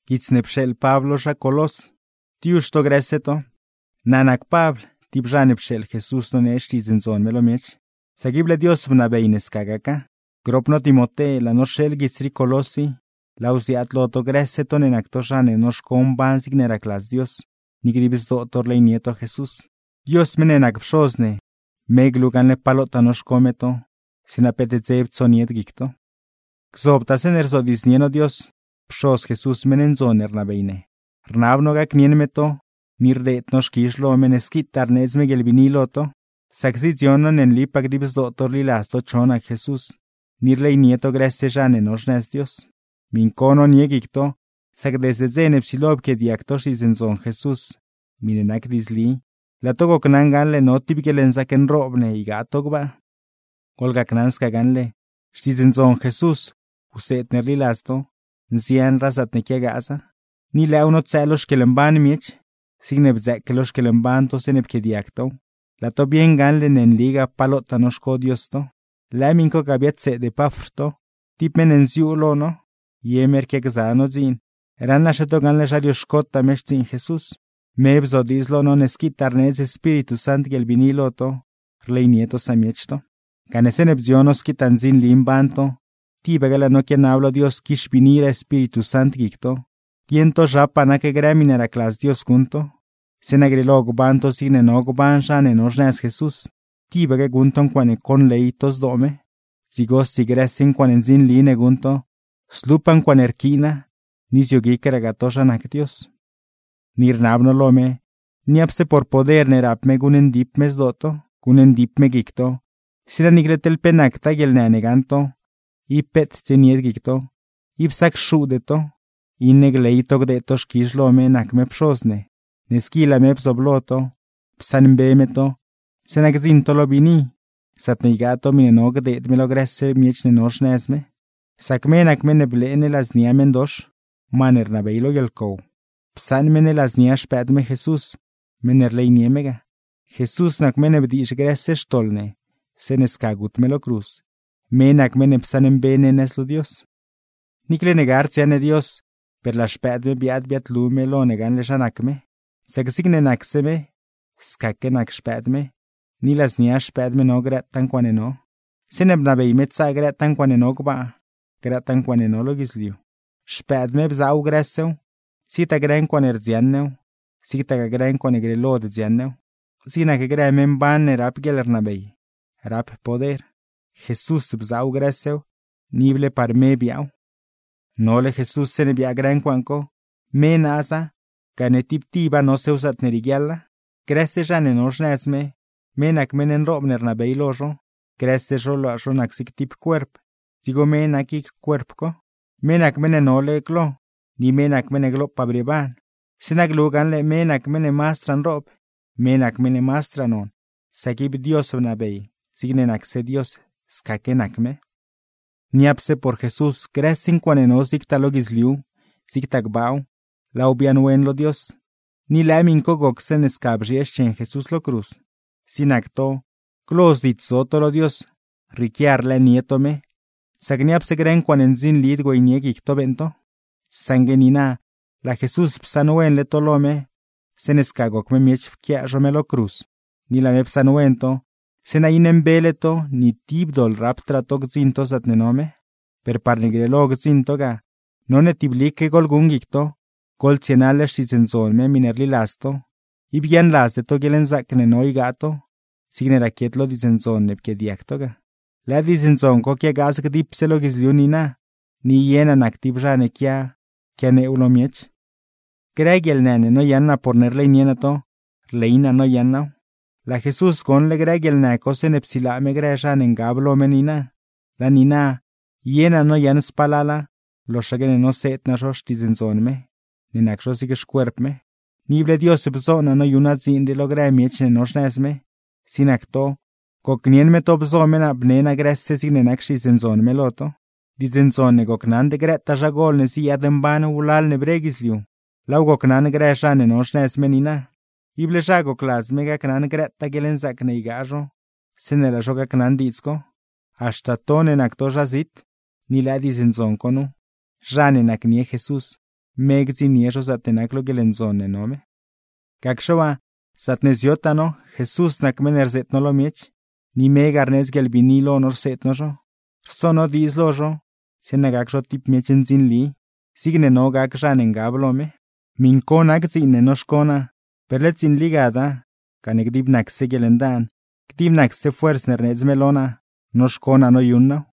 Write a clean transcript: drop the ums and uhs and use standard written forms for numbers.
Gitsnepshel Pablo sha Kolos. Tiush to greseto. Nanak Pabl, tipshanepshel Jesús no neshtizinzon melomiech. Sagible Dios mnabeines kagaka. Gropno Timote la noshel gitsri Kolosi. Lausiatlo to greseto nenaktoshane noshkom ban signeraklas Dios. Nigribis doctor le nieto Jesús. Dios menenak pshosne. Megluganle palota noshkometo. Sinapetetzeb tsoniet gikto. Xoptasen erzodisnieno Dios. Pshos Jesús menenzoner nabeine. Rnabnoga knienmeto. Nirdet noshkishlo meneskit arnezme gelviniloto. Saxizionon en lipak dibs doctor lilasto chona Jesús. Nirlei nieto gresse jane noshnes Dios. Minkono niegikto. Sak desde zenepsilob ke diaktos izenzon Jesús. Minenak disli. La togo knanganle no tipikelen saken robne igatogba. Kolga knanska ganle. Stizenzon Jesús. Uset nerlilasto. Nsian rasat nekiagasa. Ni launo tselos kelemban miech. Signeb zekkelos kelemban to senep ke diakto. La to bien ganle nen liga palota noshko Diosto. La minko gabietse de pafrto. Tipmen enziulo no. Yemer ke gzano zin. Ranna shato ganle shario shkotta meshtzin Jesús. Mebzo dislo no neskitarnez Espíritu Sant gelviniloto. Rleinieto samiechto. Canesenep zionos kitanzin limbanto. Tibegala no quien hablo Dios kishpinira Espíritu Sant gikto. Kiento rapana que graminera klas Dios junto. Senagrilog banto signenog banshan enosnes Jesús. Tibege gunton kwane kon leitos dome. Sigos sigresin kwanenzin line gunto. Slupan kwanerkina. Nisio gikera gatoshan ak Dios. Nirnabno lome. Niapse por poder nerapme gunen dip mesdoto. Gunen dip me gikto. Sira nigretel penakta gel neneganto. Ipet zeniet gikto. Ipsak shudeto. Innegleitok de toshkishlome nakme pshosne. Neskila me psobloto. Psanbemeto. Senagzintolo bini. Satneigato minenog de melogresse miechne noshnesme. Sakme nakme neblene las niamen dosh. Maner nabeilo gelkou. Psan mene las niash pedme Jesús. Menerlei niemega. Jesús nakme nebdish gresse stolne. Seneskagut melo cruz. Menak mene psanem bene neslo Dios. Nikle negarciane Dios. Per la spedme biat lume lo negan le shanakme. Sagsigne nakseme. Skake nak spedme. Ni las niash spedme no gratan kwaneno. Seneb nabeimet sa gratan kwaneno gba. Gratan kwaneno logisliu. Spedme bzau gresseu. Sita gren kwanerzianneu. Sita gren kwanegrelo de zianneu. Sina que gremen ban rap geler nabei. Rap poder. Jesús bzau gresseu. Nible parme biau. Nole Jesús se ne bia gran kwanko. Me nasa. Kanetiptiba no se usat nerigialla. Gresse jane noshnesme. Menak menen robner nabei lojo. Gresse jolo ashonak siktip cuerp. Sigo menakik cuerpko. Menak menen ole klo. Ni menak mene glop pabriban. Sinaglugan le menak mene mastran rob. Menak mene mastranon. Sakib Dios nabei. Signenak se Dios. Skakenakme. Niapse por Jesús. Cresin kwaneno siktalogizliu. Siktagbau. Laubianuen lo Dios. Ni la minko goxen escabries Jesús lo cruz. Sinacto. Clos ditzoto lo Dios. Riquiarle nietome. Sagniapse gren kwanenzin lidgo iniegikto bento. Sangenina, la Jesús psanuen le tolome, senescagok me miech kiajome lo cruz, ni la me psanuento, senainem beleto, ni tibdol raptratok zintos atnenome, per parnigrelog zintoga, non etiblike golgungikto, colcienales sizenzonme minerli lasto, ibian las de togelen zakneno igato, signera kietlo dizenzonne pke diaktoga. La dizenzonko kia gazk dipselogizliunina, ni yena naktibjane kia, Kiane ulomiech. Gregel nene no yanna ponerle nienato. Leina no yanna. La Jesús con le gregel neko se nepsila me grejan en gablo menina. La nina. Yena no yan spalala. Lo shagene no set na shosh tizenzonme. Ninak shosigesh cuerpme. Nible Dios bzona no yunazin de lo gremiech ne noshnesme. Sinakto. Koknienme to bzomena bnena gresse signenak shizenzonme loto. Dizenzone goknan de gretta jagolne si adembane ulalne bregisliu. Lau goknan greshane noshnes menina. Ible jago klas mega knan gretta gelenzakne igajo. Senela joga knan ditsko. Hasta tone nak to jazit. Ni la dizenzon konu. Jane nak nie Jesús. meg ziniesho zatenak lo gelenzon nenome. Kakshawa, zatneziotano, Jesus nakmenerzet no lo miech, ni meg arnez gelvinilo norset nosho, sono dislojo, senagaksho tip miechen zinli, signe no gakshan engablome, minkonak zine noshkona, perlet zin ligada, kanek dibnak se gelendan, dibnak se fuerz nernez melona, noshkona no yunna.